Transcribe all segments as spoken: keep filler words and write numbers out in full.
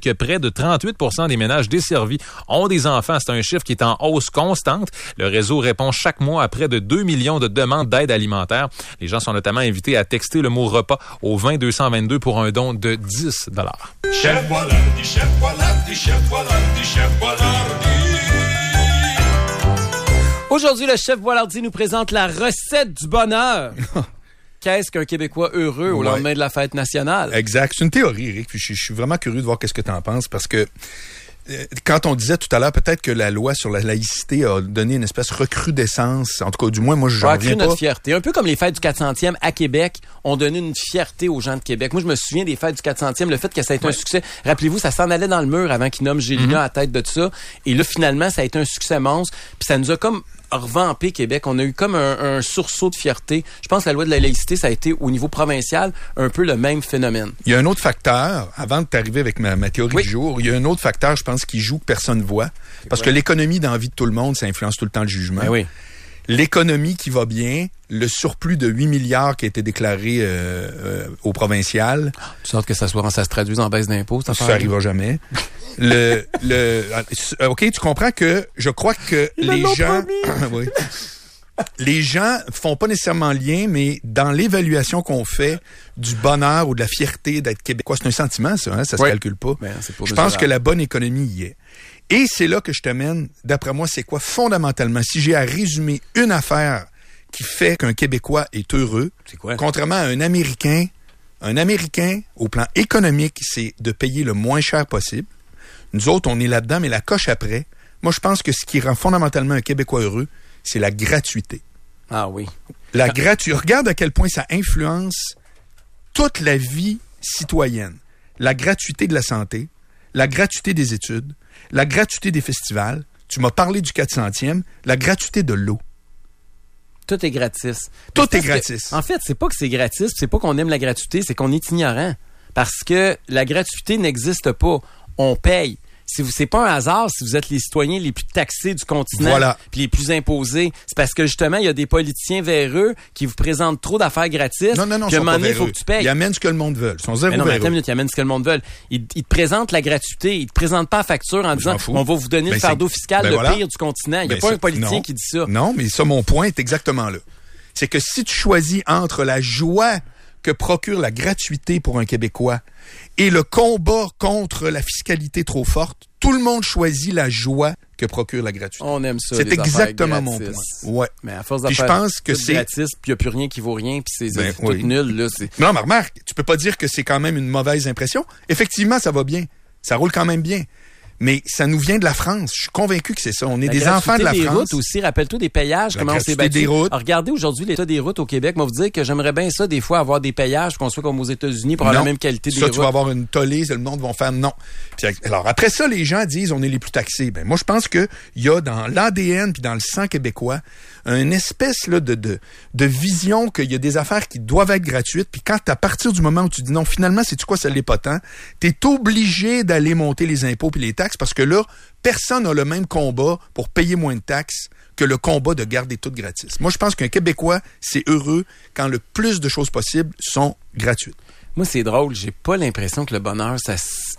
que près de trente-huit pour cent des ménages desservis ont des enfants. C'est un chiffre qui est en hausse constante. Le réseau répond chaque mois à près de deux millions de demandes d'aide alimentaire. Les gens sont notamment invités à texter le mot repas au vingt deux cent vingt-deux pour un don de dix dollars. Chef Boilardi, chef Boilardi, chef Boilardi, chef Boilardi. Aujourd'hui, le chef Boilardi nous présente la recette du bonheur. Qu'est-ce qu'un Québécois heureux au ouais. lendemain de la fête nationale? Exact. C'est une théorie, Eric. Puis je, je suis vraiment curieux de voir qu'est-ce que tu en penses parce que euh, quand on disait tout à l'heure, peut-être que la loi sur la laïcité a donné une espèce de recrudescence. En tout cas, du moins, moi, j'en reviens pas. Notre fierté. Un peu comme les fêtes du quatre centième à Québec ont donné une fierté aux gens de Québec. Moi, je me souviens des fêtes du quatre centième, le fait que ça a été ouais. un succès. Rappelez-vous, ça s'en allait dans le mur avant qu'ils nomment Gélina mm-hmm. à la tête de tout ça. Et là, finalement, ça a été un succès monstre. Puis ça nous a comme revampé Québec. On a eu comme un, un sursaut de fierté. Je pense que la loi de la laïcité, ça a été au niveau provincial un peu le même phénomène. Il y a un autre facteur, avant de t'arriver avec ma, ma théorie oui. du jour, il y a un autre facteur, je pense, qui joue que personne ne voit. C'est parce quoi? Que l'économie dans la vie de tout le monde, ça influence tout le temps le jugement. Ben oui. L'économie qui va bien, le surplus de huit milliards qui a été déclaré euh, euh, au provincial. Tu sortes que ça soit, ça se traduise en baisse d'impôts, ça n'arrivera jamais. le, le, OK, tu comprends que je crois que Il les gens... oui. Les gens font pas nécessairement lien, mais dans l'évaluation qu'on fait du bonheur ou de la fierté d'être québécois, c'est un sentiment, ça, hein? Ça oui. se calcule pas. Ben, c'est je pense que la bonne économie y est. Et c'est là que je te mène, d'après moi, c'est quoi fondamentalement? Si j'ai à résumer une affaire qui fait qu'un Québécois est heureux, c'est quoi? Contrairement à un Américain, un Américain, au plan économique, c'est de payer le moins cher possible. Nous autres, on est là-dedans, mais la coche après. Moi, je pense que ce qui rend fondamentalement un Québécois heureux, c'est la gratuité. Ah oui. La gratuité. Regarde à quel point ça influence toute la vie citoyenne. La gratuité de la santé, la gratuité des études, la gratuité des festivals. Tu m'as parlé du quatre centième, la gratuité de l'eau. Tout est gratis. Tout est gratis. Que, en fait, c'est pas que c'est gratis, c'est pas qu'on aime la gratuité, c'est qu'on est ignorant. Parce que la gratuité n'existe pas. On paye. Si vous, c'est pas un hasard si vous êtes les citoyens les plus taxés du continent, voilà. Puis les plus imposés. C'est parce que justement, il y a des politiciens véreux qui vous présentent trop d'affaires gratis. Non, non, non, puis à un moment donné, il faut que tu payes. Ils amènent ce que le monde veut. Ils sont zéro mais non, mais attends une véreux. minute, ils amènent ce que le monde veut. Ils, ils te présentent la gratuité. Ils te présentent pas la facture en disant on va vous donner ben le fardeau fiscal ben le voilà. pire du continent. Il y a ben pas ça, un politicien non. qui dit ça. Non, mais ça, mon point est exactement là. C'est que si tu choisis entre la joie que procure la gratuité pour un Québécois et le combat contre la fiscalité trop forte, tout le monde choisit la joie que procure la gratuité. On aime ça. C'est exactement mon point. Ouais. Mais à force puis je pense que c'est gratis, puis il n'y a plus rien qui vaut rien, puis c'est, ben, c'est oui. tout nul. Là, c'est... Non, mais remarque, tu peux pas dire que c'est quand même une mauvaise impression. Effectivement, ça va bien. Ça roule quand même bien. Mais ça nous vient de la France. Je suis convaincu que c'est ça. On est la des enfants de la des France. Routes aussi. Rappelle-toi des payages, la comment on s'est battu. Des routes. Alors, regardez aujourd'hui l'état des routes au Québec. Moi, vous dire que j'aimerais bien ça, des fois, avoir des payages, qu'on soit comme aux États-Unis pour non. avoir la même qualité des ça, routes. Tu vas avoir une tollée, le monde va faire non. Puis, alors, après ça, les gens disent on est les plus taxés. Ben, moi, je pense que il y a dans l'A D N puis dans le sang québécois une espèce là, de, de, de vision qu'il y a des affaires qui doivent être gratuites. Puis quand, à partir du moment où tu dis non, finalement, c'est-tu quoi, ça l'est pas tant, t'es obligé d'aller monter les impôts puis les taxes parce que là, personne n'a le même combat pour payer moins de taxes que le combat de garder tout gratis. Moi, je pense qu'un Québécois, c'est heureux quand le plus de choses possibles sont gratuites. Moi, c'est drôle. J'ai pas l'impression que le bonheur, ça...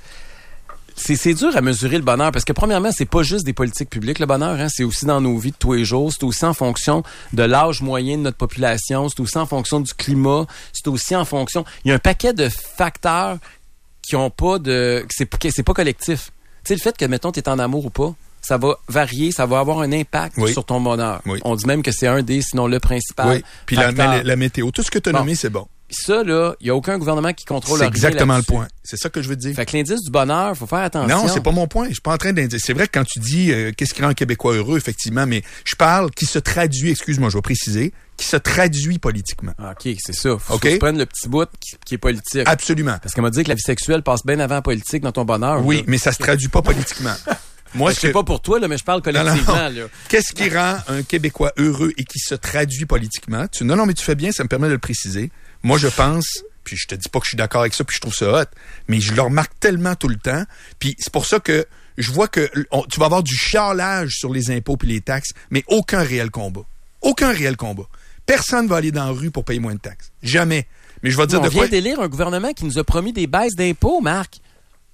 C'est, c'est dur à mesurer le bonheur parce que premièrement, c'est pas juste des politiques publiques le bonheur, hein, c'est aussi dans nos vies de tous les jours, c'est aussi en fonction de l'âge moyen de notre population, c'est aussi en fonction du climat, c'est aussi en fonction... Il y a un paquet de facteurs qui ont pas de... C'est, c'est pas collectif. Tu sais, le fait que, mettons, t'es en amour ou pas, ça va varier, ça va avoir un impact oui. sur ton bonheur. Oui. On dit même que c'est un des, sinon le principal. Oui, puis la, la, la météo, tout ce que tu as bon. nommé, c'est bon. Ça, là, il n'y a aucun gouvernement qui contrôle c'est rien exactement là-dessus. le point. C'est ça que je veux te dire. Fait que l'indice du bonheur, il faut faire attention. Non, c'est pas mon point. Je suis pas en train d'indiquer. C'est vrai que quand tu dis euh, qu'est-ce qui rend un Québécois heureux, effectivement, mais je parle qui se traduit, excuse-moi, je vais préciser, qui se traduit politiquement. OK, c'est ça. Faut okay. que tu prennes le petit bout qui, qui est politique. Absolument. Parce qu'elle m'a dit que la vie sexuelle passe bien avant la politique dans ton bonheur. Oui, là. mais ça se traduit pas politiquement. Moi, je sais pas pour toi, là, mais je parle collectivement. Non, non. Là. Qu'est-ce qui rend un Québécois heureux et qui se traduit politiquement? Tu, non, non, mais tu fais bien, ça me permet de le préciser. Moi, je pense, puis je te dis pas que je suis d'accord avec ça, puis je trouve ça hot, mais je le remarque tellement tout le temps. Puis c'est pour ça que je vois que on, tu vas avoir du chialage sur les impôts puis les taxes, mais aucun réel combat. Aucun réel combat. Personne va aller dans la rue pour payer moins de taxes. Jamais. Mais je vais dire on de vient quoi... d'élire un gouvernement qui nous a promis des baisses d'impôts, Marc.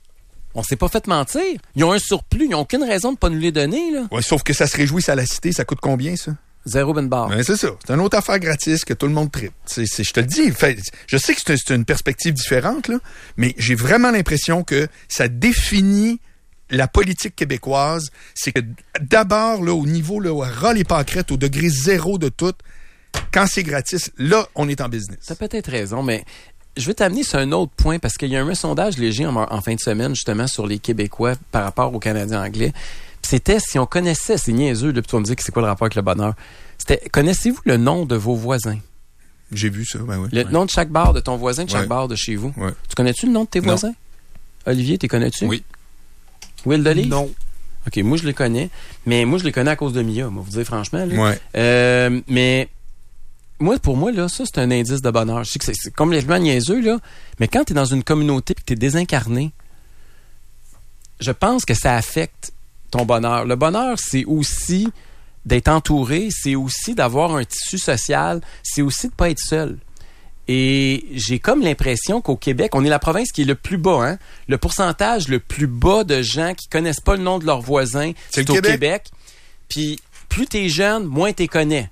On s'est pas fait mentir. Ils ont un surplus. Ils n'ont aucune raison de pas nous les donner, là. Ouais, sauf que ça se réjouit à la cité. Ça coûte combien, ça? Zéro ben barre. Ben, c'est ça. C'est une autre affaire gratis que tout le monde tripe. C'est, c'est, je te le dis. Fait, je sais que c'est, c'est une perspective différente, là, mais j'ai vraiment l'impression que ça définit la politique québécoise. C'est que d'abord, là, au niveau, là, où ras les pâquerettes, au degré zéro de tout, quand c'est gratis, là, on est en business. T'as peut-être raison, mais je vais t'amener sur un autre point parce qu'il y a eu un sondage léger en, en fin de semaine, justement, sur les Québécois par rapport aux Canadiens anglais. C'était si on connaissait, c'est niaiseux, là, puis tu vas me dire que c'est quoi le rapport avec le bonheur. C'était, connaissez-vous le nom de vos voisins? J'ai vu ça, ben oui. Le ouais. nom de chaque bar de ton voisin, de chaque ouais. bar de chez vous. Ouais. Tu connais-tu le nom de tes non. voisins? Olivier, t'es connais-tu? Oui. Will Delis? Non. OK, moi, je les connais. Mais moi, je les connais à cause de Mia, moi, vous dire franchement. Là. Ouais. Euh, mais moi, pour moi, là, ça, c'est un indice de bonheur. Je sais que c'est, c'est complètement niaiseux, là. Mais quand t'es dans une communauté et que t'es désincarné, je pense que ça affecte ton bonheur. Le bonheur, c'est aussi d'être entouré, c'est aussi d'avoir un tissu social, c'est aussi de pas être seul. Et j'ai comme l'impression qu'au Québec, on est la province qui est le plus bas, hein? Le pourcentage le plus bas de gens qui connaissent pas le nom de leurs voisins, c'est, c'est le au Québec. Québec. Puis plus t'es jeune, moins t'es connais.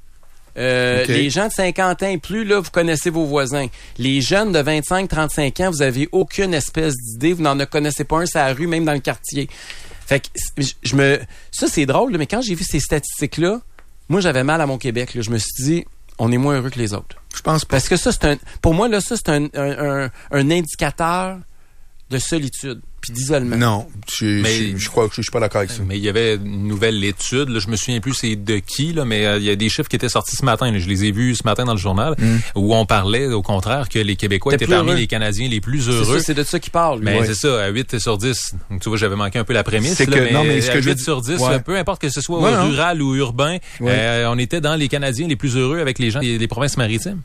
Euh, okay. Les gens de cinquante ans et plus, là, vous connaissez vos voisins. Les jeunes de vingt-cinq à trente-cinq ans, vous avez aucune espèce d'idée, vous n'en connaissez pas un sur la rue, même dans le quartier. Fait que je me, ça c'est drôle, là, mais quand j'ai vu ces statistiques-là, moi j'avais mal à mon Québec. Là. Je me suis dit, on est moins heureux que les autres. Je pense pas. Parce que ça, c'est un, pour moi là, ça c'est un, un, un, un indicateur de solitude puis d'isolement. Non, je, Mais- je, je crois que je, je suis pas d'accord avec ça. Mais il y avait une nouvelle étude, là, je me souviens plus c'est de qui, là, mais euh, il y a des chiffres qui étaient sortis ce matin. Là, je les ai vus ce matin dans le journal, Mm. où on parlait au contraire que les Québécois T'es étaient plus parmi heureux. les Canadiens les plus C'est heureux. ça, c'est de ça qu'il parle. lui. Mais Ouais. c'est ça, à huit sur dix. Donc, tu vois, j'avais manqué un peu la prémisse. C'est là, que- mais non, mais ce à que je veux huit dire- sur dix, ouais. peu importe que ce soit Ouais, non. rural ou urbain, Ouais. euh, on était dans les Canadiens les plus heureux avec les gens des, des provinces maritimes.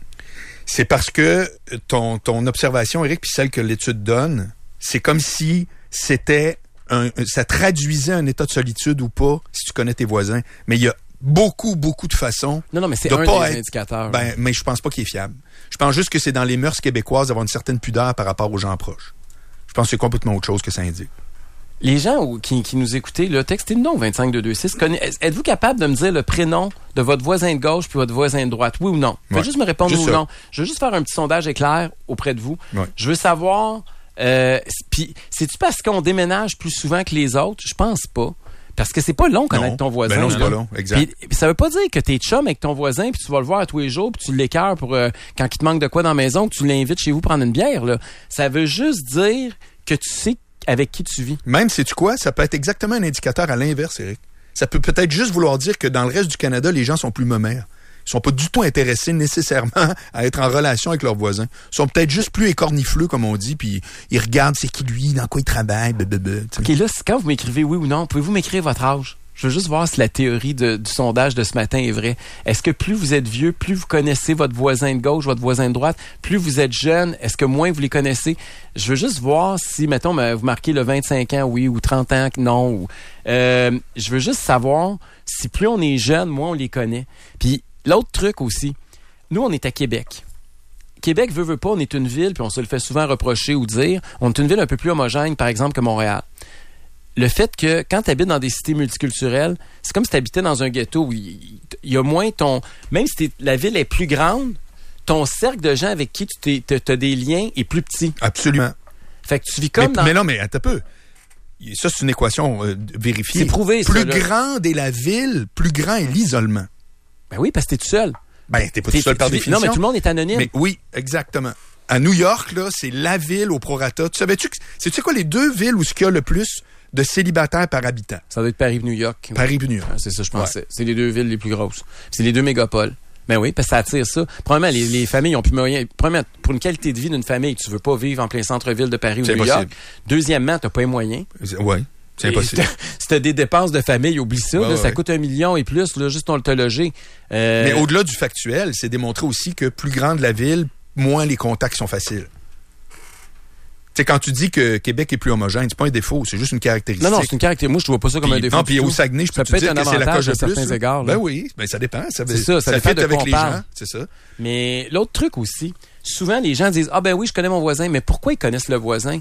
C'est parce que ton, ton observation, Éric, puis celle que l'étude donne, c'est comme si c'était un, ça traduisait un état de solitude ou pas si tu connais tes voisins. Mais il y a beaucoup, beaucoup de façons. Non, non, mais c'est de un pas des être- indicateurs. Ben, mais je pense pas qu'il est fiable. Je pense juste que c'est dans les mœurs québécoises d'avoir une certaine pudeur par rapport aux gens proches. Je pense que c'est complètement autre chose que ça indique. Les gens où- qui, qui nous écoutez, là, textez-nous au vingt-cinq deux deux six. Conna- Êtes-vous capable de me dire le prénom de votre voisin de gauche puis votre voisin de droite? Oui ou non? Faites Ouais. juste me répondre Juste oui ou ça. non. Je veux juste faire un petit sondage éclair auprès de vous. Ouais. Je veux savoir... Euh, puis, c'est-tu parce qu'on déménage plus souvent que les autres? Je pense pas. Parce que c'est pas long connaître Non. ton voisin. Ben non, c'est là. pas long, exact. Puis, puis ça veut pas dire que t'es chum avec ton voisin puis tu vas le voir à tous les jours puis tu l'écœures pour euh, quand il te manque de quoi dans la maison que tu l'invites chez vous prendre une bière. Là. Ça veut juste dire que tu sais avec qui tu vis. Même, sais-tu quoi? Ça peut être exactement un indicateur à l'inverse, Éric. Ça peut peut-être juste vouloir dire que dans le reste du Canada, les gens sont plus momères. Ils sont pas du tout intéressés nécessairement à être en relation avec leurs voisins. Ils sont peut-être juste plus écornifleux, comme on dit, puis ils regardent c'est qui lui, dans quoi il travaille, blablabla, tu sais. OK, là, c'est quand vous m'écrivez oui ou non, pouvez-vous m'écrire votre âge? Je veux juste voir si la théorie de- du sondage de ce matin est vraie. Est-ce que plus vous êtes vieux, plus vous connaissez votre voisin de gauche, votre voisin de droite, plus vous êtes jeune, est-ce que moins vous les connaissez? Je veux juste voir si, mettons, me- vous marquez le vingt-cinq ans, oui, ou trente ans, non. Ou, euh, je veux juste savoir si plus on est jeune, moins on les connaît. Puis l'autre truc aussi, nous, on est à Québec. Québec veut, veut pas, on est une ville, puis on se le fait souvent reprocher ou dire, on est une ville un peu plus homogène, par exemple, que Montréal. Le fait que quand tu habites dans des cités multiculturelles, c'est comme si tu habitais dans un ghetto où il il y a moins ton... Même si t'es- la ville est plus grande, ton cercle de gens avec qui tu as des liens est plus petit. Absolument. Fait que tu vis comme mais, dans... mais non, mais attends un peu. Ça, c'est une équation euh, vérifiée. C'est prouvé, ça, Plus là. grande est la ville, plus grand est l'isolement. Ben oui, parce que t'es tout seul. Ben, t'es pas T'es- tout seul tu par vis- définition. Non, mais tout le monde est anonyme. Mais oui, exactement. À New York, là, c'est la ville au prorata. Tu savais-tu que c'est tu sais quoi les deux villes où il y a le plus de célibataires par habitant? Ça doit être Paris-New York. Paris et New York. Ah, c'est ça, je pensais. C'est les deux villes les plus grosses. C'est les deux mégapoles. Ben oui, parce que ça attire ça. Premièrement, les, les familles ont plus moyen. Premièrement, pour une qualité de vie d'une famille, tu veux pas vivre en plein centre-ville de Paris ou C'est New York. impossible. Deuxièmement, t'as pas les moyens. Ouais, c'est impossible. Et si t'as des dépenses de famille, oublie ça. Ouais, là, ça ouais. coûte un million et plus, là, juste on te loger. Euh, Mais au-delà du factuel, c'est démontré aussi que plus grande la ville, moins les contacts sont faciles. Tu sais, quand tu dis que Québec est plus homogène, c'est pas un défaut, c'est juste une caractéristique. non, non, c'est une caractéristique. Moi, je vois pas ça comme Puis- un défaut. Non, du puis tout. au Saguenay, je peux Ça te peut dire être un que c'est la avantage coche de à plus. certains là. égards, là. Ben oui, ben ça dépend. Ça, C'est ça, ça dépend fit de avec quoi les on parle. gens, c'est ça. Mais l'autre truc aussi, souvent les gens disent ah ben oui, je connais mon voisin, mais pourquoi ils connaissent le voisin?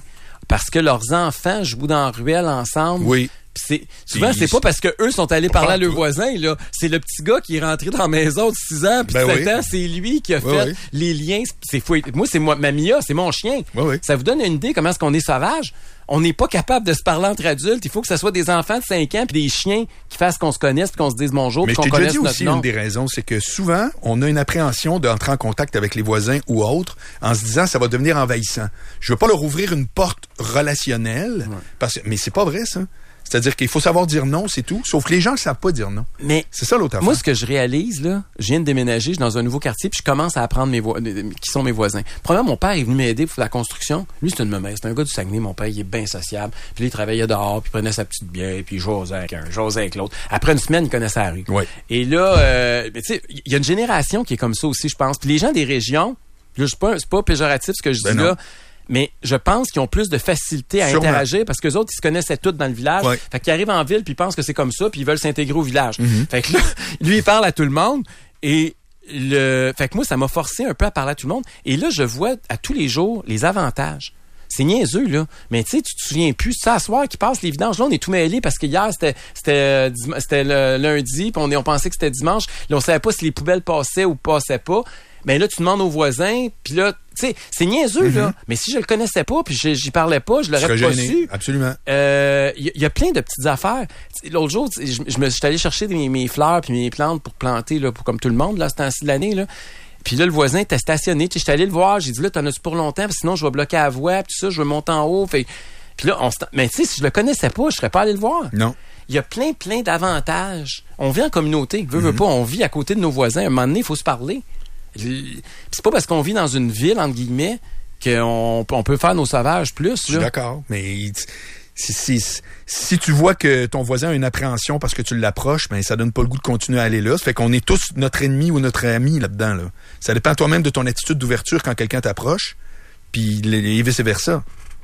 parce que leurs enfants jouent dans la ruelle ensemble. Oui. Pis c'est, souvent, Puis, c'est pas parce que eux sont allés parler à leurs tout. voisins, là. C'est le petit gars qui est rentré dans la maison de six ans, puis Ben de sept oui. ans, c'est lui qui a Oui, fait oui. les liens. C'est fou. Moi, c'est moi, ma Mia, c'est mon chien. Oui, oui. Ça vous donne une idée comment est-ce qu'on est sauvage? On n'est pas capable de se parler entre adultes. Il faut que ce soit des enfants de cinq ans puis des chiens qui fassent qu'on se connaisse puis qu'on se dise bonjour Mais puis je qu'on t'ai déjà connaisse dit notre aussi, nom. une des raisons, c'est que souvent, on a une appréhension d'entrer en contact avec les voisins ou autres en se disant ça va devenir envahissant. Je veux pas leur ouvrir une porte relationnelle, Ouais. parce que, mais c'est pas vrai, ça. C'est-à-dire qu'il faut savoir dire non, c'est tout. Sauf que les gens ne savent pas dire non. Mais C'est ça l'autre affaire. moi, ce que je réalise, là, je viens de déménager, je suis dans un nouveau quartier, puis je commence à apprendre mes vo- qui sont mes voisins. Premièrement, mon père est venu m'aider pour la construction. Lui, c'est une memelle. C'est un gars du Saguenay. Mon père, il est bien sociable. Puis là, il travaillait dehors, puis il prenait sa petite bière, puis il jasait avec un, jasait avec l'autre. Après une semaine, il connaissait la rue. Ouais. Et là, euh, mais tu sais, il y a une génération qui est comme ça aussi, je pense. Puis les gens des régions, là, c'est pas, c'est pas péjoratif ce que je Ben dis non. là, mais je pense qu'ils ont plus de facilité à Sûrement. interagir parce que les autres, ils se connaissaient tous dans le village. Ouais. Fait qu'ils arrivent en ville puis ils pensent que c'est comme ça puis ils veulent s'intégrer au village. Mm-hmm. Fait que là, lui, il parle à tout le monde et le, fait que moi, ça m'a forcé un peu à parler à tout le monde. Et là, je vois à tous les jours les avantages. C'est niaiseux, là. Mais tu sais, tu te souviens plus. C'est à soir qui passe les vidanges. Là, on est tout mêlés parce que hier, c'était, c'était, euh, dim- c'était le lundi, puis on, est- on pensait que c'était dimanche. Là, on savait pas si les poubelles passaient ou passaient pas. Mais là, tu demandes aux voisins, puis là, tu sais, c'est niaiseux, là. Mais si je le connaissais pas, puis je- j'y parlais pas, je Tu l'aurais serais pas gêné. su. Absolument. Il euh, y, y a plein de petites affaires. T'sais, l'autre jour, t'sais, je, je me suis allé chercher mes, mes fleurs puis mes plantes pour planter, là, pour, comme tout le monde, là, ce temps-ci de l'année, là. Puis là, le voisin était stationné. J'étais allé le voir. J'ai dit, là, t'en as-tu pour longtemps? Parce que sinon, je vais bloquer la voie. Puis tout ça, je vais monter en haut. Fait, puis là, on se... Mais tu sais, si je le connaissais pas, je serais pas allé le voir. Non. Il y a plein, plein d'avantages. On vit en communauté. Veux, Mm-hmm. veux pas, on vit à côté de nos voisins. À un moment donné, il faut se parler. Puis c'est pas parce qu'on vit dans une ville, entre guillemets, qu'on on peut faire nos sauvages plus. Je suis Là. d'accord. Mais si, si, si tu vois que ton voisin a une appréhension parce que tu l'approches, ben ça donne pas le goût de continuer à aller là. Ça fait qu'on est tous notre ennemi ou notre ami là-dedans. Là. Ça dépend toi-même de ton attitude d'ouverture quand quelqu'un t'approche, puis et vice-versa.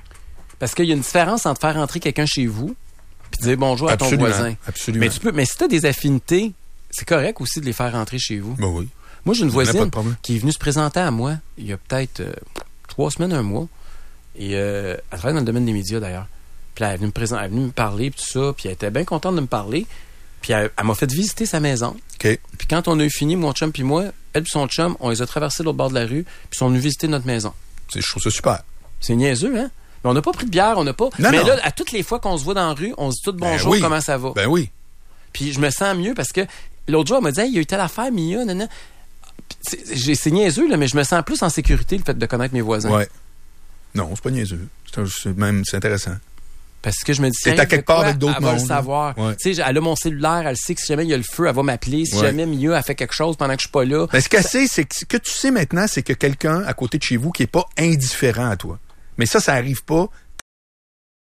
Parce qu'il y a une différence entre faire rentrer quelqu'un chez vous puis dire bonjour à ton Absolument. voisin. Absolument. Mais tu peux, mais si tu as des affinités, c'est correct aussi de les faire rentrer chez vous. Ben oui. Moi, j'ai une Ça devrait pas voisine de problème. qui est venue se présenter à moi il y a peut-être euh, trois semaines, un mois. Et euh, elle travaille dans le domaine des médias, d'ailleurs. Puis là, elle est venue me présenter, elle est venue me parler, puis tout ça. Puis elle était bien contente de me parler. Puis elle, elle m'a fait visiter sa maison. OK. Puis quand on a eu fini, mon chum puis moi, elle et son chum, on les a traversés l'autre bord de la rue, puis sont venus visiter notre maison. C'est- Je trouve ça super. C'est niaiseux, hein? Mais on n'a pas pris de bière, on n'a pas... Non, Mais non. là, à toutes les fois qu'on se voit dans la rue, on se dit tout bonjour, Ben oui. comment ça va? Ben oui. Puis je me sens mieux parce que l'autre jour, elle m'a dit, hey, il y a eu telle affaire, Mia, nanana. Puis C'est, j'ai- c'est niaiseux, là, mais je me sens plus en sécurité le fait de connaître mes voisins. Ouais. Non, c'est pas niaiseux. C'est, un- c'est même, c'est intéressant. Parce que je me dis, T'es si à elle quelque fait part quoi, avec d'autres elle va le mondes, savoir. là. Ouais. Tu sais, elle a mon cellulaire, elle sait que si jamais il y a le feu, elle va m'appeler. Si Ouais. jamais Mia a fait quelque chose pendant que je suis pas là. Ben, ce qu'elle sait, c'est que ce que tu sais maintenant, c'est que quelqu'un à côté de chez vous qui est pas indifférent à toi. Mais ça, ça arrive pas